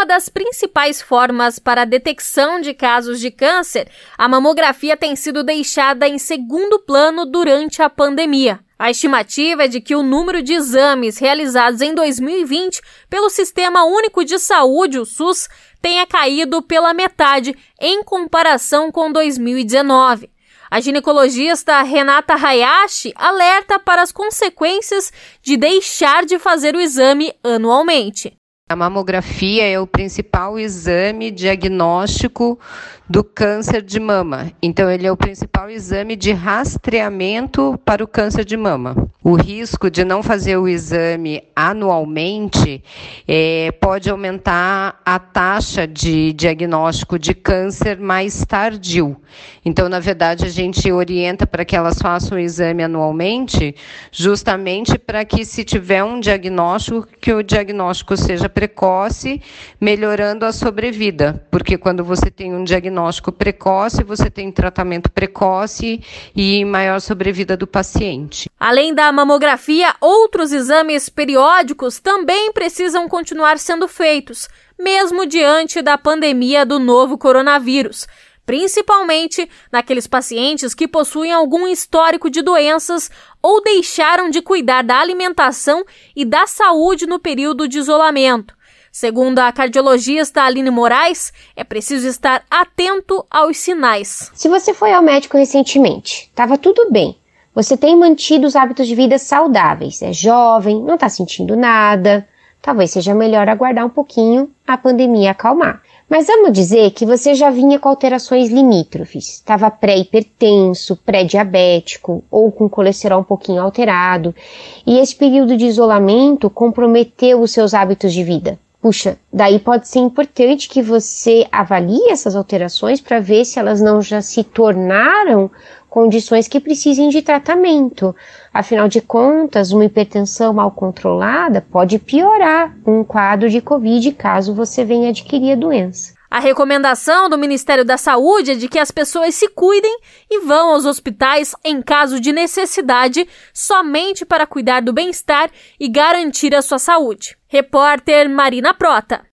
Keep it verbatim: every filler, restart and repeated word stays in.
uma das principais formas para a detecção de casos de câncer, a mamografia tem sido deixada em segundo plano durante a pandemia. A estimativa é de que o número de exames realizados em dois mil e vinte pelo Sistema Único de Saúde, o SUS, tenha caído pela metade em comparação com dois mil e dezenove. A ginecologista Renata Hayashi alerta para as consequências de deixar de fazer o exame anualmente. A mamografia é o principal exame diagnóstico do câncer de mama. Então, ele é o principal exame de rastreamento para o câncer de mama. O risco de não fazer o exame anualmente é, pode aumentar a taxa de diagnóstico de câncer mais tardio. Então, na verdade, a gente orienta para que elas façam o exame anualmente, justamente para que, se tiver um diagnóstico, que o diagnóstico seja precoce, melhorando a sobrevida. Porque quando você tem um diagnóstico precoce, você tem tratamento precoce e maior sobrevida do paciente. Além da mamografia, outros exames periódicos também precisam continuar sendo feitos, mesmo diante da pandemia do novo coronavírus, principalmente naqueles pacientes que possuem algum histórico de doenças ou deixaram de cuidar da alimentação e da saúde no período de isolamento. Segundo a cardiologista Aline Moraes, é preciso estar atento aos sinais. Se você foi ao médico recentemente, estava tudo bem, você tem mantido os hábitos de vida saudáveis, é jovem, não está sentindo nada, talvez seja melhor aguardar um pouquinho a pandemia acalmar. Mas vamos dizer que você já vinha com alterações limítrofes, estava pré-hipertenso, pré-diabético ou com colesterol um pouquinho alterado, e esse período de isolamento comprometeu os seus hábitos de vida. Puxa, daí pode ser importante que você avalie essas alterações para ver se elas não já se tornaram condições que precisem de tratamento. Afinal de contas, uma hipertensão mal controlada pode piorar um quadro de Covid caso você venha adquirir a doença. A recomendação do Ministério da Saúde é de que as pessoas se cuidem e vão aos hospitais em caso de necessidade, somente para cuidar do bem-estar e garantir a sua saúde. Repórter Marina Prota.